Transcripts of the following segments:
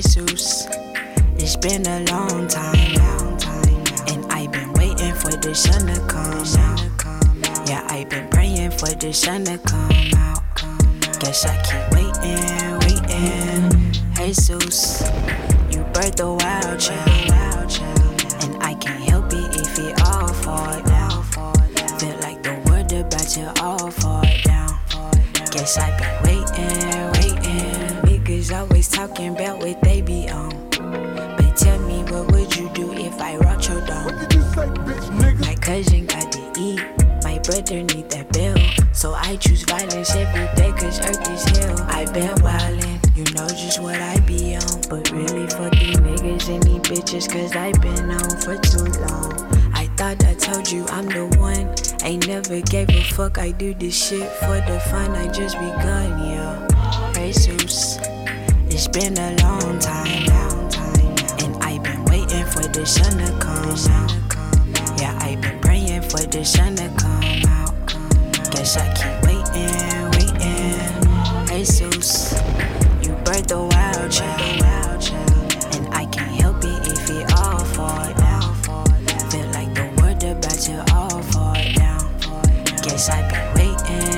Jesus, it's been a long time now, and I've been waiting for the sun to come out. Yeah, I've been praying for the sun to come out. Guess I keep waiting. Jesus, you birthed a wild child, and I can't help it if it all fall down. Feel like the world about to all fall down. Guess I been waiting. Niggas always talking about what they be on. But tell me, what would you do if I rocked your dome? What did you say, bitch, nigga? My cousin got to eat, my brother need that bill. So I choose violence every day, cause earth is hell. I been wildin', you know just what I be on. But really fuck these niggas and these bitches, cause I been on for too long. I thought I told you I'm the one. I never gave a fuck, I do this shit for the fun. I just begun, yeah. Jesus, it's been a long time now, and I've been waiting for the sun to come out. Yeah, I've been praying for the sun to come out. Guess I keep waiting. Jesus, you birthed a wild child, and I can't help it if it all fall down. Feel like the world about to all fall down. Guess I've been waiting.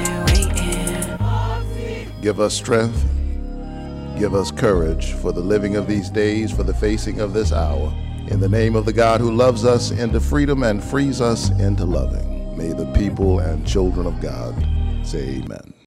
Give us strength, give us courage for the living of these days, for the facing of this hour. In the name of the God who loves us into freedom and frees us into loving, may the people and children of God say amen.